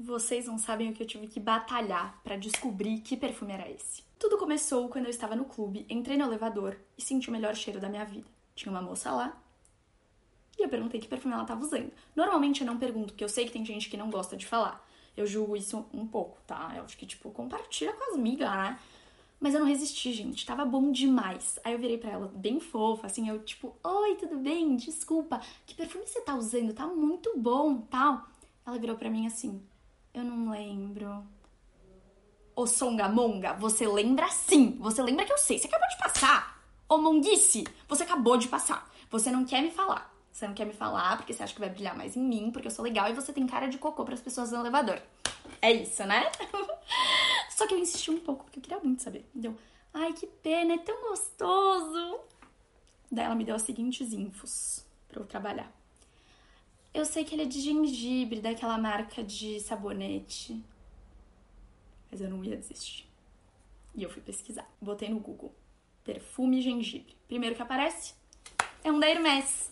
Vocês não sabem o que eu tive que batalhar pra descobrir que perfume era esse. Tudo começou quando eu estava no clube, entrei no elevador e senti o melhor cheiro da minha vida. Tinha uma moça lá e eu perguntei que perfume ela tava usando. Normalmente eu não pergunto, porque eu sei que tem gente que não gosta de falar. Eu julgo isso um pouco, tá? Eu acho que, compartilha com as migas, né? Mas eu não resisti, gente. Tava bom demais. Aí eu virei pra ela, bem fofa, assim, oi, tudo bem? Desculpa, que perfume você tá usando? Tá muito bom, tal. Ela virou pra mim assim, eu não lembro. Ô Songamonga, você lembra sim. Você lembra que eu sei. Você acabou de passar. Ô Monguice, você acabou de passar. Você não quer me falar. Você não quer me falar porque você acha que vai brilhar mais em mim, porque eu sou legal e você tem cara de cocô pras pessoas no elevador. É isso, né? Só que eu insisti um pouco, porque eu queria muito saber. Deu, ai, que pena, é tão gostoso. Daí ela me deu as seguintes infos pra eu trabalhar. Eu sei que ele é de gengibre, daquela marca de sabonete. Mas eu não ia desistir. E eu fui pesquisar. Botei no Google. Perfume gengibre. Primeiro que aparece é um da Hermès.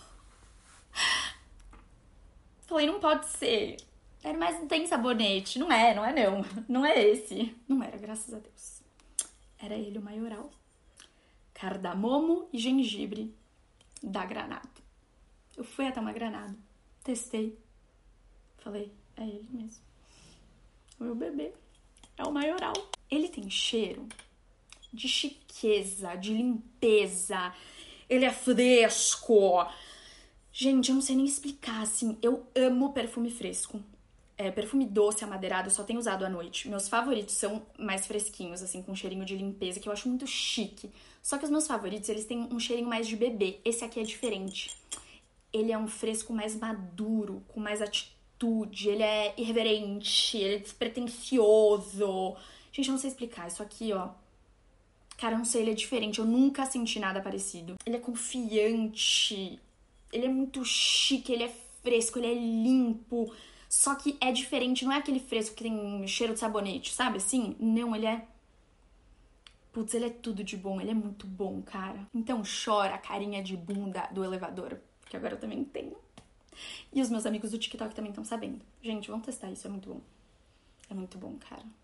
Falei, não pode ser. Hermès não tem sabonete. Não é não. Não é esse. Não era, graças a Deus. Era ele, o maioral. Cardamomo e gengibre da Granado. Eu fui até uma Granado. Testei. Falei, é ele mesmo. O meu bebê. É o maioral. Ele tem cheiro de chiqueza, de limpeza. Ele é fresco. Gente, eu não sei nem explicar, assim. Eu amo perfume fresco. Perfume doce, amadeirado, eu só tenho usado à noite. Meus favoritos são mais fresquinhos, assim, com cheirinho de limpeza, que eu acho muito chique. Só que os meus favoritos, eles têm um cheirinho mais de bebê. Esse aqui é diferente. Ele é um fresco mais maduro, com mais atitude. Ele é irreverente, ele é despretensioso. Gente, eu não sei explicar. Isso aqui, ó. Cara, eu não sei, ele é diferente. Eu nunca senti nada parecido. Ele é confiante. Ele é muito chique, ele é fresco, ele é limpo. Só que é diferente, não é aquele fresco que tem cheiro de sabonete, sabe assim? Não, ele é... Putz, ele é tudo de bom, ele é muito bom, cara. Então chora a carinha de bunda do elevador, que agora eu também tenho. E os meus amigos do TikTok também estão sabendo. Gente, vamos testar isso, é muito bom. É muito bom, cara.